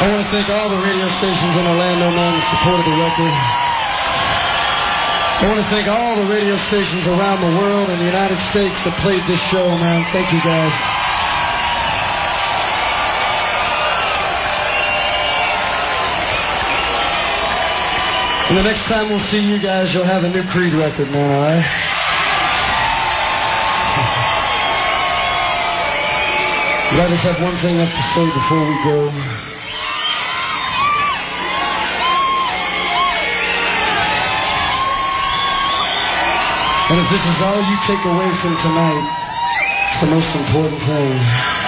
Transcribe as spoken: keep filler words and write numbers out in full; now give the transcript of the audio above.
I want to thank all the radio stations in Orlando, man, that supported the record. I want to thank all the radio stations around the world and the United States that played this show, man. Thank you, guys. And the next time we'll see you guys, you'll have a new Creed record, man, all right? But I just have one thing left to say before we go. And if this is all you take away from tonight, it's the most important thing.